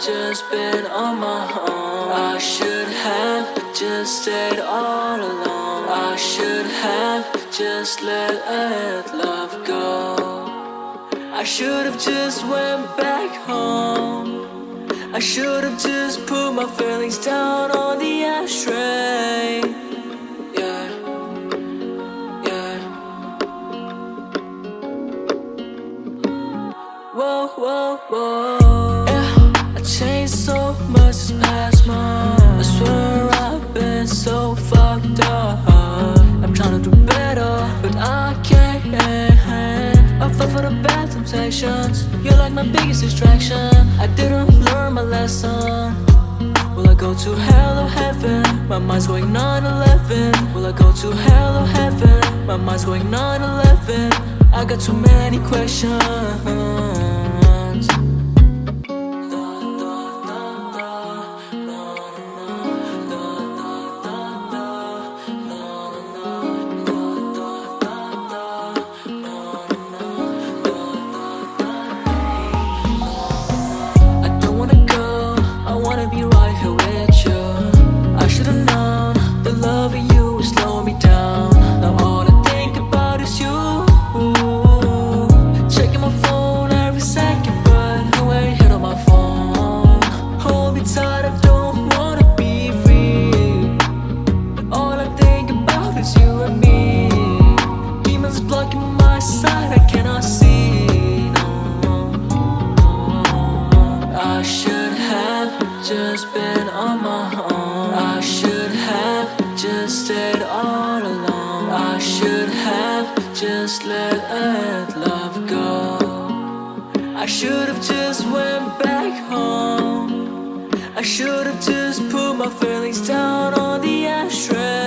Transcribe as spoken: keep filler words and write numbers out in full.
just been on my own. I should have just stayed all alone. I should have just let love go. I should have just went back home. I should have just put my feelings down on the ashtray. Yeah, yeah. Whoa, whoa, whoa. Yeah, I changed so much this past month. I swear I've been so fucked up. I'm trying to do better, but I can't. I fell for the bad temptations. You're like my biggest distraction. I didn't learn my lesson. Will I go to hell or heaven? My mind's going nine eleven. Will I go to hell or heaven? My mind's going nine eleven. I got too many questions. Just been on my own. I should have just stayed all alone. I should have just let love go. I should have just went back home. I should have just put my feelings down on the ashtray.